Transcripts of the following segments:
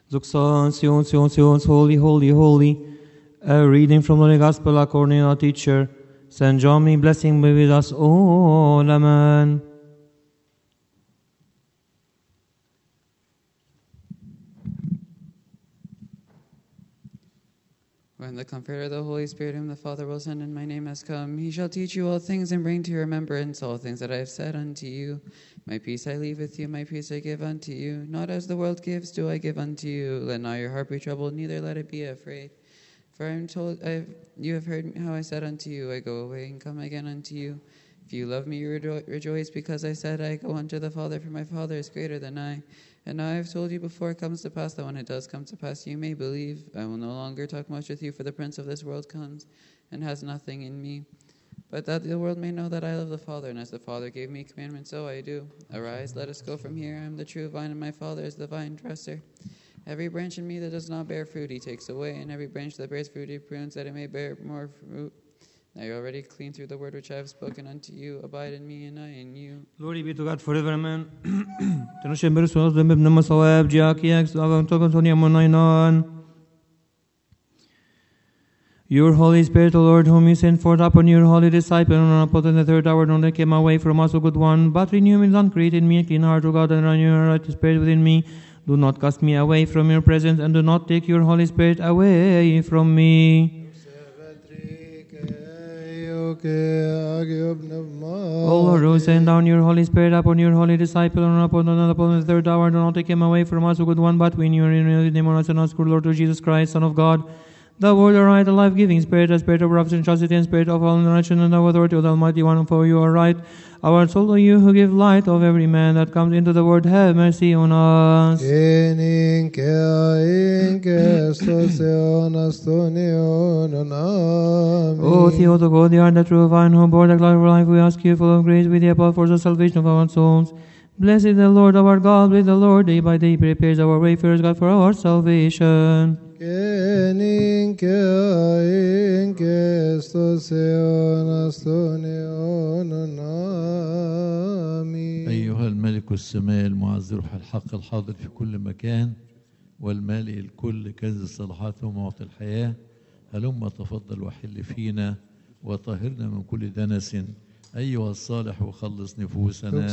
Zuxan, Sion, Sion, Sion, holy, holy, holy. A reading from the Gospel according to our teacher, Saint John, may blessing be with us all. Amen. When the Comforter, the Holy Spirit, whom the Father will send in my name, has come, he shall teach you all things and bring to your remembrance all things that I have said unto you. My peace I leave with you, my peace I give unto you. Not as the world gives do I give unto you. Let not your heart be troubled, neither let it be afraid. For I am told, you have heard how I said unto you, I go away and come again unto you. If you love me, you rejoice, because I said, I go unto the Father, for my Father is greater than I. And now I have told you before it comes to pass, that when it does come to pass, you may believe. I will no longer talk much with you, for the prince of this world comes, and has nothing in me. But that the world may know that I love the Father, and as the Father gave me commandment, so I do. Arise, let us go from here. I am the true vine, and my Father is the vine dresser. Every branch in me that does not bear fruit, he takes away, and every branch that bears fruit, he prunes, that it may bear more fruit. Now you are already clean through the word which I have spoken unto you. Abide in me, and I in you. Glory be to God forever, amen. تنشي برسول الله ابن مصواب جاكي اكس اغام توكن توني اموناينان. Your Holy Spirit, O Lord, whom you sent forth upon your holy disciple, and upon the third hour, when they came away from us, O good one, but renew me and create in me a clean heart, O God, and renew your right spirit within me. Do not cast me away from your presence, and do not take your Holy Spirit away from me. O Lord, who send down your Holy Spirit upon your holy disciple, and upon the third hour, do not take him away from us, O good one, but we in your name on us and ask, Lord, to Jesus Christ, Son of God, the word, the right, the life-giving Spirit, the Spirit of righteousness and chastity, and Spirit of all direction and of authority of the Almighty One, for you are right. Our soul, O you who give light of every man that comes into the world, have mercy on us. O Theotokos, the art, the true vine, who bore the cloud of life, we ask you, full of grace, with the apple for the salvation of our souls. Blessed the Lord our God, with the Lord day by day prepares our way, first God, for our salvation. أيها الملك السماء المعز روح الحق الحاضر في كل مكان والمالئ الكل كنز الصلاحات ومعطي الحياة، هلما تفضل وحل فينا وطهرنا من كل دنس أيها الصالح وخلص نفوسنا.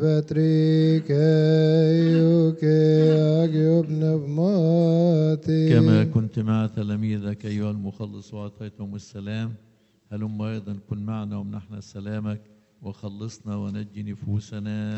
كما كنت مع تلاميذك أيها المخلص وأعطيتهم السلام، هلما أيضا كن معنا ومنحنا سلامك وخلصنا ونجي نفوسنا.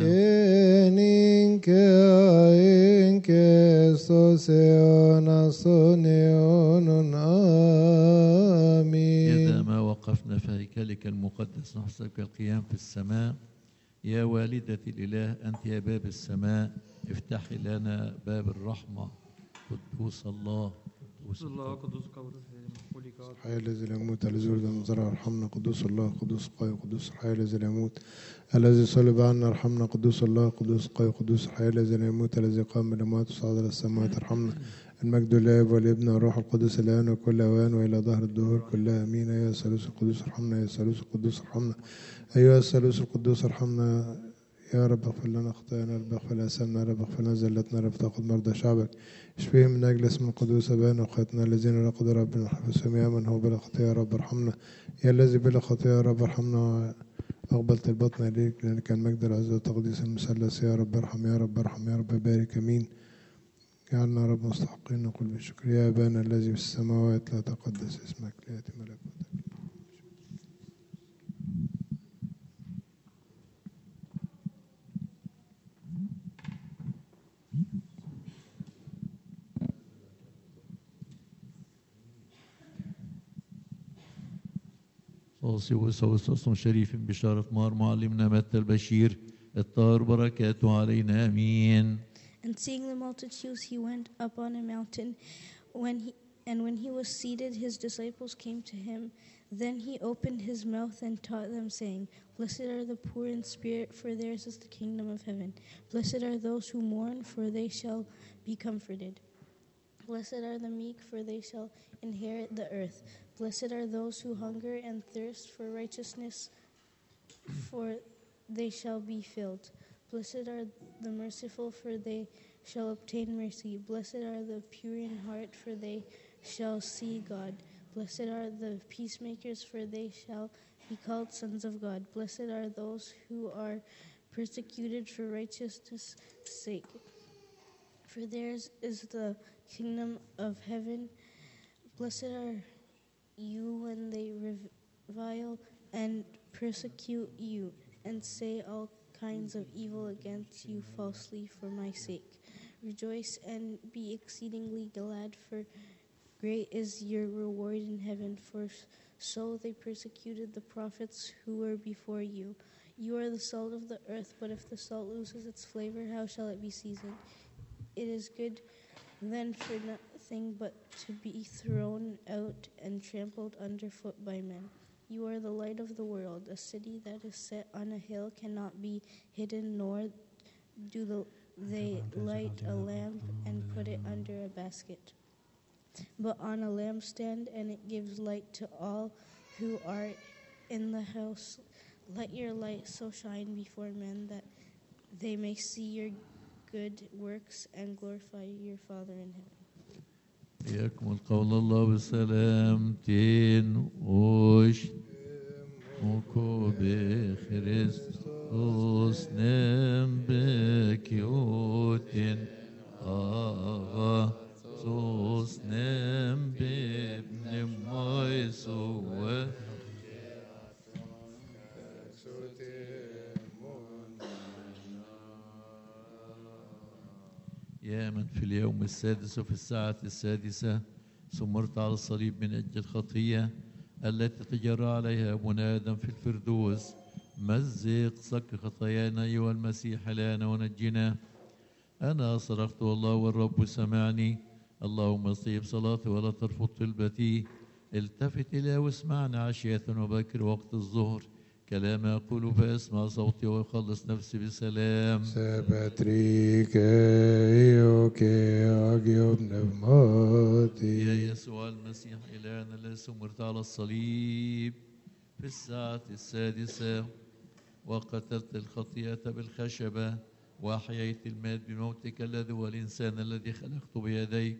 إذا ما وقفنا في هيكلك المقدس نحسبك القيام في السماء، يا والدة الإله أنت يا باب السماء، افتحي لنا باب الرحمة. قدوس الله قدوس الله قدوس الحي الذي لا يموت الذي يولد من الزرع ارحمنا. قدوس الله قدوس القوي قدوس الحي الذي لا يموت الذي صلب عنا ارحمنا. قدوس الله قدوس القوي قدوس الحي الذي لا يموت الذي قام من الأموات وصعد إلى السماوات ارحمنا. المجد للآب والابن والروح القدس الآن وكل أوان وإلى ظهر الدهور كلها آمين. أيها الثالوث القدوس ارحمنا. أيها الثالوث القدوس ارحمنا. أيها الثالوث القدوس ارحمنا. يا رب اغفر لنا خطايانا، يا رب اغفر لنا آثامنا، يا رب اغفر لنا زلتنا، يا رب تأخذ مرضى شعبك، اشفيهم من أجل اسم القدوس أبانا وأخواتنا الذين لا قدر ربنا حفظهم. يا من هو بلا خطية يا رب ارحمنا. يا الذي بلا خطية يا رب ارحمنا. أقبلت البطن إليك لأنك المجد العزة وتقديس المثلث. يا رب ارحم يا رب ارحم يا رب بارك أمين. جعلنا يا رب مستحقين نقول بالشكر. يا أبانا الذي في السماوات لا تقدس اسمك، ليأتي ملكوتك. وصوص شريف بشارة مار معلمنا متى البشير الطاهر بركاته علينا آمين. And seeing the multitudes, he went up on a mountain. When he was seated, his disciples came to him. Then he opened his mouth and taught them, saying, Blessed are the poor in spirit, for theirs is the kingdom of heaven. Blessed are those who mourn, for they shall be comforted. Blessed are the meek, for they shall inherit the earth. Blessed are those who hunger and thirst for righteousness, for they shall be filled. Blessed are the merciful, for they shall obtain mercy. Blessed are the pure in heart, for they shall see God. Blessed are the peacemakers, for they shall be called sons of God. Blessed are those who are persecuted for righteousness' sake, for theirs is the kingdom of heaven. Blessed are you when they revile and persecute you, and say all kinds of evil against you falsely for my sake. Rejoice and be exceedingly glad, for great is your reward in heaven, for so they persecuted the prophets who were before you. You are the salt of the earth, but if the salt loses its flavor, how shall it be seasoned? It is good then for nothing but to be thrown out and trampled underfoot by men. You are the light of the world. A city that is set on a hill cannot be hidden, nor do they light a lamp and put it under a basket, but on a lampstand, and it gives light to all who are in the house. Let your light so shine before men that they may see your good works and glorify your Father in heaven. يكمل قول الله بسلام تين وش مكو بخريستوس نم بكيوتين آغا سوس نم بابن ميسوه يا من في اليوم السادس وفي الساعة السادسة سمرت على الصليب من أجل الخطية التي تجرى عليها أبونا آدم في الفردوس مزق صك خطايانا أيها المسيح لنا ونجنا. أنا صرخت والله والرب سمعني، اللهم استجب صلاتي ولا ترفض طلبتي. التفت إلي واسمعني عشية وبكر وقت الظهر، كلام أقول فاسمع صوتي ويخلص نفسي بسلام. Sepatrike ioke agio pneumati. يا يسوع المسيح إلهنا الذي سمرت على الصليب في الساعة السادسة وقتلت الخطيئة بالخشبة وأحييت الموت بموتك الذي هو الإنسان الذي خلقته بيديك،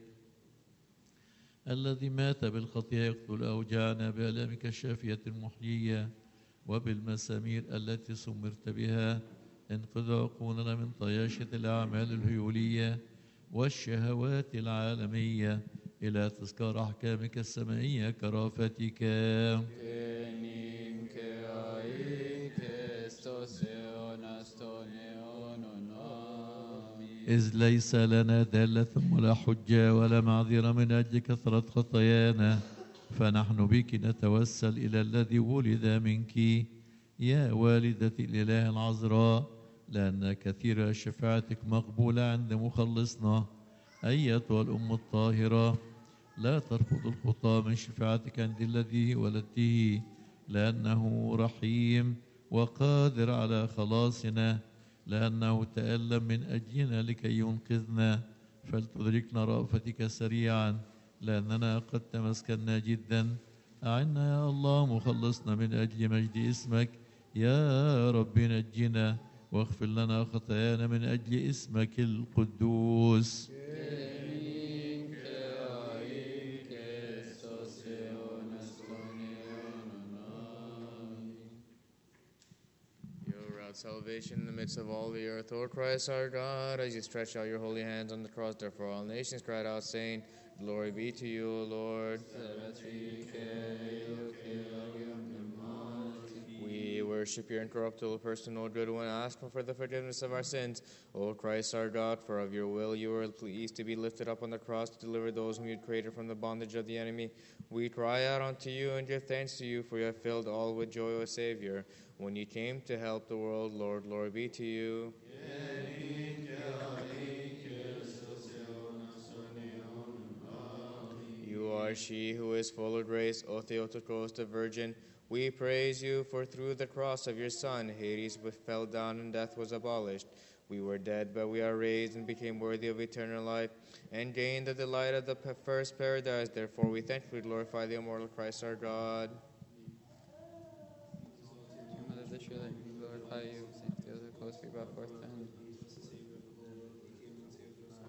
الذي مات بالخطيئة يقتل أوجاعنا بآلامك الشافية المحيية وبالمسامير التي سمرت بها انقذ عقولنا من طياشة الأعمال الهيولية والشهوات العالمية إلى تذكار أحكامك السمائية كرافتك. إذ ليس لنا دالة ولا حجة ولا معذرة من أجل كثرة خطايانا، فنحن بك نتوسل إلى الذي ولد منك يا والدة الإله العذراء، لأن كثير شفاعتك مقبولة عند مخلصنا. أيتها الأم الطاهرة، لا ترفض الخطاة من شفاعتك عند الذي ولدته، لأنه رحيم وقادر على خلاصنا، لأنه تألم من أجلنا لكي ينقذنا. فلتدركنا رأفتك سريعا، لأننا قد تمسكنا جدا. أعنا يا الله مخلصنا من أجل مجد اسمك، يا رب نجنا واغفر لنا خطايانا من أجل اسمك القدوس. Salvation in the midst of all the earth, O Christ our God, as you stretched out your holy hands on the cross, therefore all nations cried out, saying, Glory be to you, O Lord. We worship your incorruptible person, O good one, ask for the forgiveness of our sins. O Christ our God, for of your will you were pleased to be lifted up on the cross to deliver those whom you had created from the bondage of the enemy. We cry out unto you and give thanks to you, for you have filled all with joy, O Savior. When you came to help the world, Lord, glory be to you. You are she who is full of grace, O Theotokos, the Virgin. We praise you, for through the cross of your Son, Hades fell down and death was abolished. We were dead, but we are raised and became worthy of eternal life, and gained the delight of the first paradise. Therefore we thankfully glorify the immortal Christ our God. Glorify you, Saint Theotokos, we brought forth then.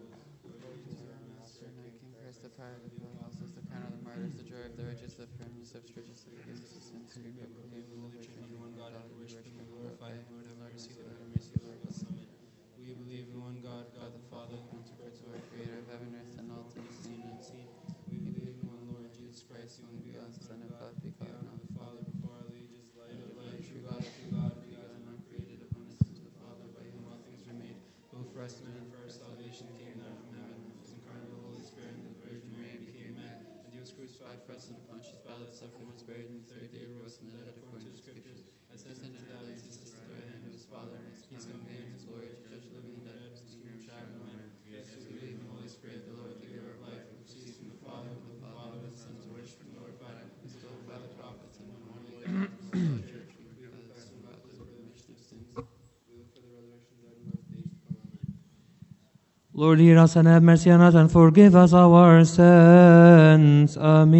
fire, the apostles, the crown of the martyrs, the joy of the righteous, the firmness of churches, the forgiveness of sins, we proclaim the Holy Trinity, one God, who worship and glorify Him. Lord, have mercy, Lord, have mercy, Lord, bless Him. We believe in one God, God the Father, who interprets the word, creator of heaven and earth, and all things seen and unseen. We believe in one Lord Jesus Christ, the only begotten Son of God, begotten of the Father before all ages, light of light, true God, begotten, uncreated, upon the sins of the Father, by whom all things were made, who for us men and for our salvation came down from heaven, was incarnate of the Holy Spirit, and the Virgin Mary became man, and He was crucified for us under Pontius Pilate, suffered, was buried, and the third day rose from the dead according to the Scriptures, ascended into heaven, and sits at the right hand of His Father, and He's come again in His glory to judge the living and dead, whose kingdom shall have no end. Yes, we believe in the Holy Spirit, the Lord, the giver of life, who proceeds from the Father, who the Father and the Son is worshipped and glorified, who is told by the prophets, and one holy God, the Holy Church, we confess and baptize for the remission of sins. We look for the resurrection of the dead and life of the age to come. Amen. Lord, hear us and have mercy on us and forgive us our sins.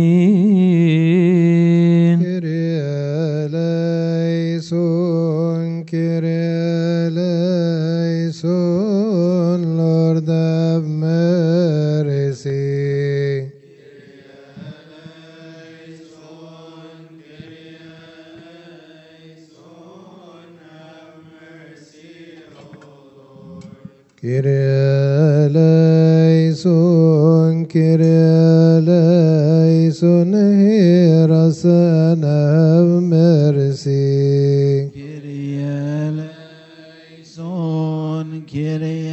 Amen. Kyrie eleison, Kyrie eleison, Lord have mercy. Kyrie eleison, Kyrie eleison, hear us and have mercy. Kyrie eleison, Kyrie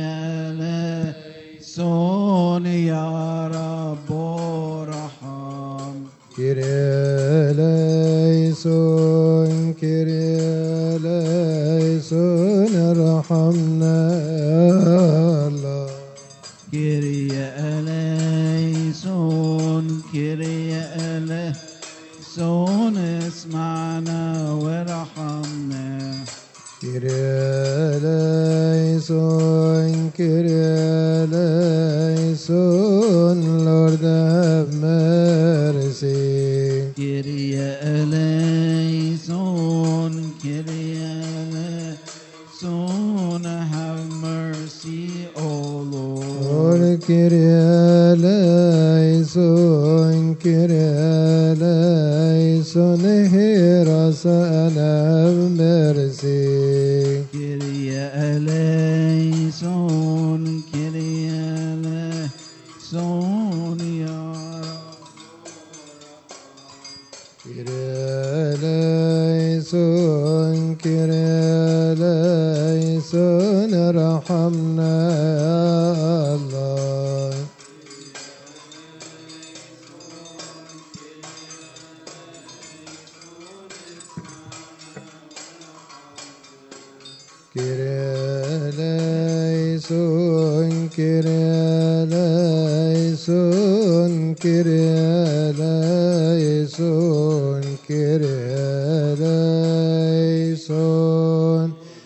eleison, Ya Rabbo Raham. Kyrie eleison, Kyrie eleison, ارحمنا يا الله. Kyrie eleison, Kyrie eleison, اسمعنا وارحمنا. Kyrie eleison, Kyrie eleison, Lord have mercy. Kyrie eleison, Kyrie eleison, have mercy, O Lord. Lord, Kyrie eleison, Kyrie eleison, hear us and have mercy. Kyrie eleison, Kyrie eleison, Ya Kyrie eleison, Kyrie eleison, ارحمنا يا الله. Kyrie eleison, Kyrie eleison, Kyrie eleison, Kyrie eleison,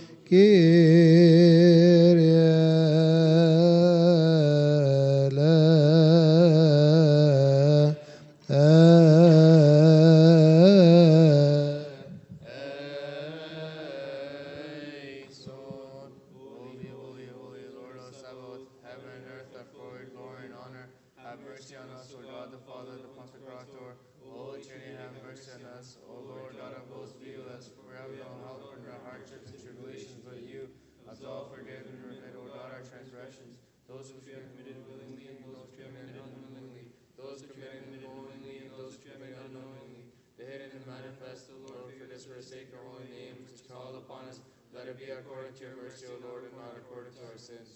Holy, holy, holy, Lord of Sabaoth, heaven and earth are full of glory and honor. Have mercy on us, O God the Father, the Pantocrator. O Holy Trinity, have mercy on us. O Lord God of hosts, be with us. For we have no help under our hardships and tribulations but you. Absolve, forgive, and remit, O God, our transgressions. Those which we have committed willingly and those which we have committed unwillingly. Those which we have committed knowingly and those which we have committed unknowingly. The hidden and manifest, O Lord, forgive us, forsake your holy name, which is called upon us. Let it be according to your mercy, O Lord, and not according to our sins.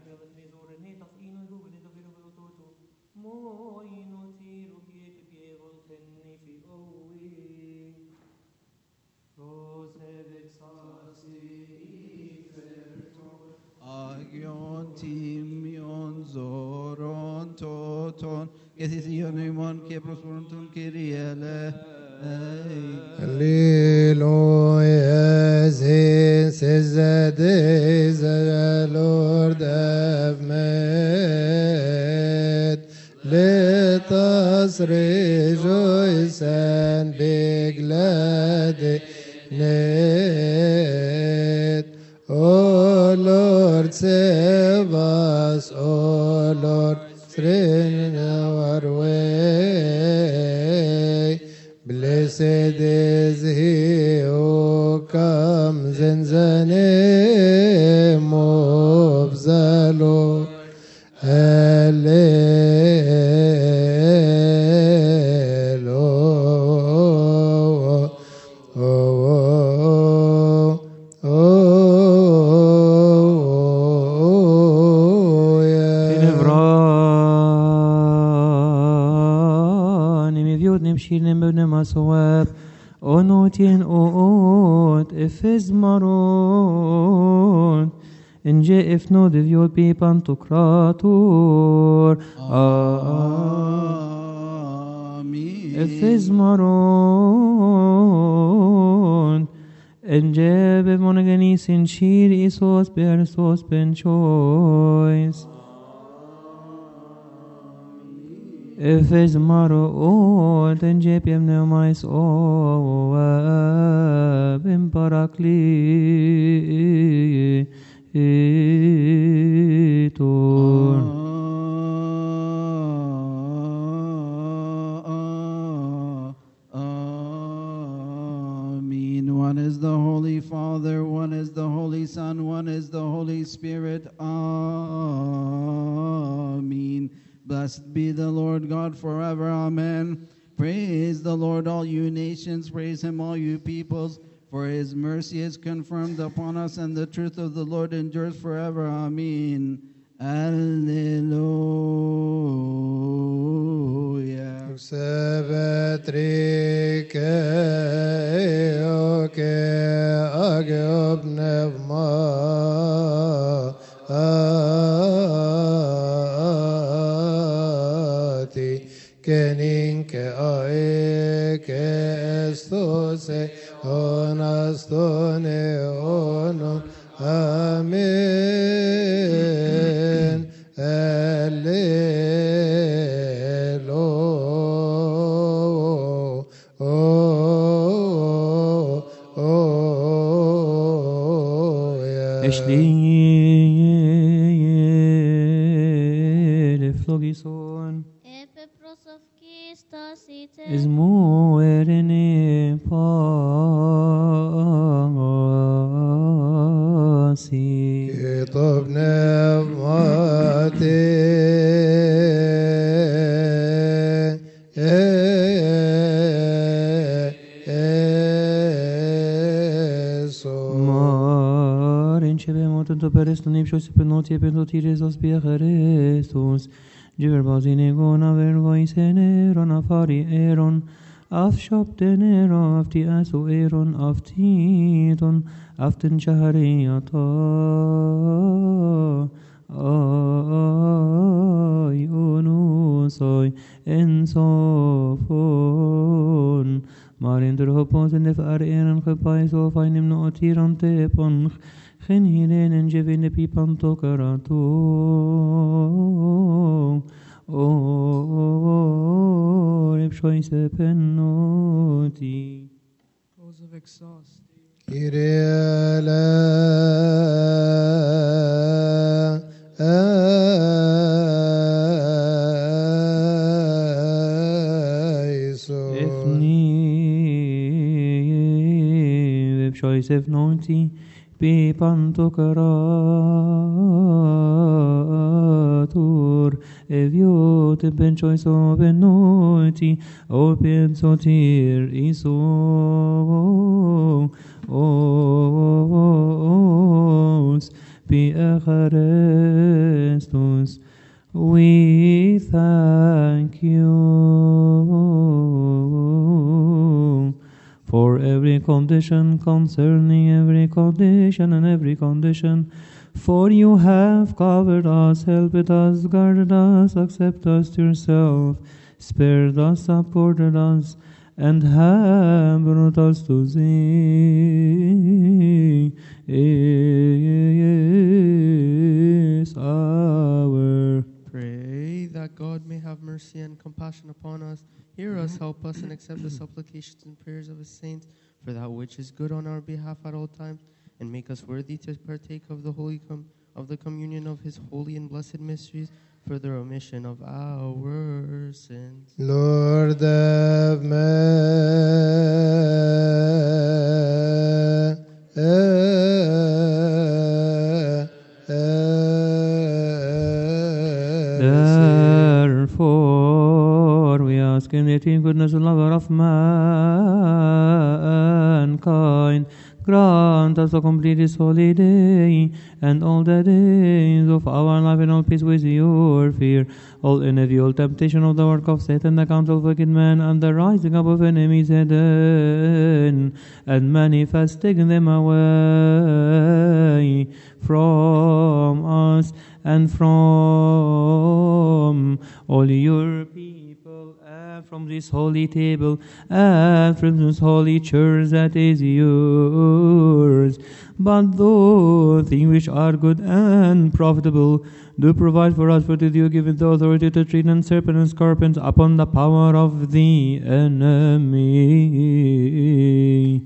Agion timion zoron toton Gethision imon ke prosperuntum kiriele Alleluia, this is the day the Lord have made. Let us rejoice and be glad in it. O Lord, save us, O Lord, strengthen our way. Blessed is he who comes in the name of the Lord. Maswab onotin oot efes marot inje ifno divyot bi pantokrator Amin. efes marot inje bemonagani sin shir isos bersos ben choice Efes maro o tenje piem neomais o bim parakli tur. Amen. One is the Holy Father, one is the Holy Son, one is the Holy Spirit. Amen. Blessed be the Lord God forever. Amen. Praise the Lord, all you nations. Praise him, all you peoples. For his mercy is confirmed upon us, and the truth of the Lord endures forever. Amen. Alleluia. Keninke aeke estose onastone onon amen Flogison is more in a pasi. Kitab nevmati Marin cebe motunto pereston ipshos penoti pentotiris Christus. Giver bazine gona vervois eron afari eron afshopten eron afti asu eron aftiton aften chahariata ay unusoi ensofon marin der hopons in de far eron gepais of einem no tirante pon Gen hierin en jevin pipanto karato. Repshoise penoti. Close of exhaust. Repshoise penoti. Pipanto caratur eviot penchois o benoti o pensotir iso os pi acharei Christus, we thank you for every condition, concerning every condition and every condition. For you have covered us, helped us, guarded us, accepted us to yourself, spared us, supported us, and have brought us to this hour. Pray that God may have mercy and compassion upon us, hear us, help us, and accept the supplications and prayers of his saints for that which is good on our behalf at all times, and make us worthy to partake of the of the communion of his holy and blessed mysteries for the remission of our sins. Lord have Therefore, we ask in the eternal goodness and lover of mankind, grant us to complete this holy day and all the days of our life in all peace with your fear, all envy, all temptation of the work of Satan, the counsel of wicked men, and the rising up of enemies hidden, and manifesting them away from us and from all your people, and from this holy table, and from this holy church that is yours. But those things which are good and profitable, do provide for us, for to you given the authority to tread on serpents and scorpions upon the power of the enemy.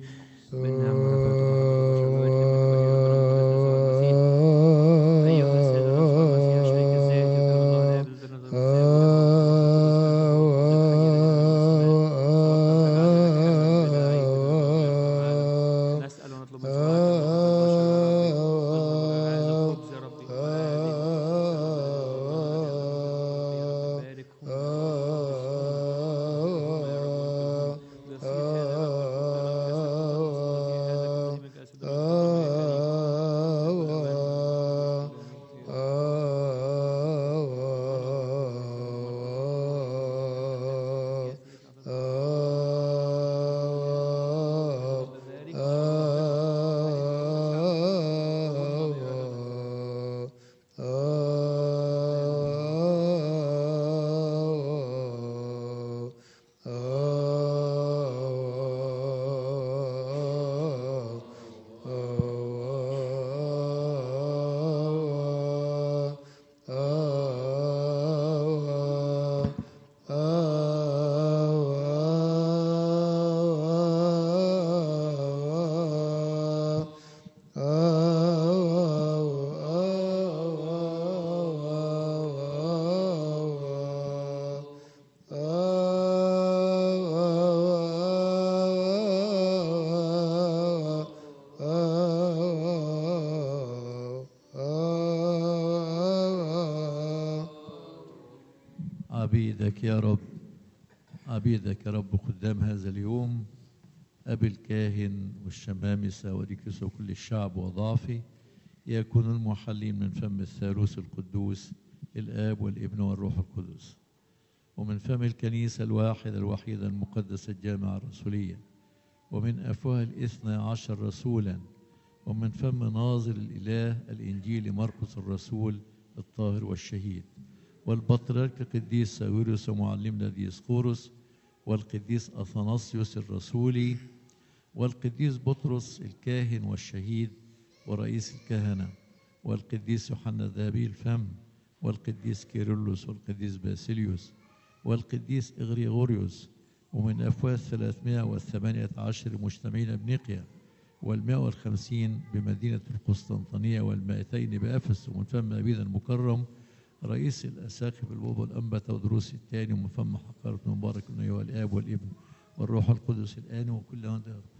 عبيدك يا رب، عبيدك يا رب قدام هذا اليوم، أبي الكاهن والشمامسة وركس وكل الشعب وضعفي، يكون المحلين من فم الثالوث القدوس الآب والابن والروح القدس، ومن فم الكنيسة الواحدة الوحيدة المقدسة الجامعة الرسولية، ومن أفواه 12 رسولا، ومن فم ناظر الإله الإنجيل مرقس الرسول الطاهر والشهيد، والبطريرك القديس ساويرس ومعلمنا ديسقورس، والقديس أثناسيوس الرسولي، والقديس بطرس الكاهن والشهيد ورئيس الكهنة، والقديس يوحنا ذهبي الفم، والقديس كيرلس، والقديس باسيليوس، والقديس إغريغوريوس، ومن أفواه 318 مجتمعين بنيقيا، وال150 بمدينة القسطنطينية، وال200 بأفس، ومن فم أبينا المكرم رئيس الأساقفة البابا الأنبا تودروس الثاني، ومن فم حقارة مبارك أيها الآب والابن والروح القدس الآن وكل هذا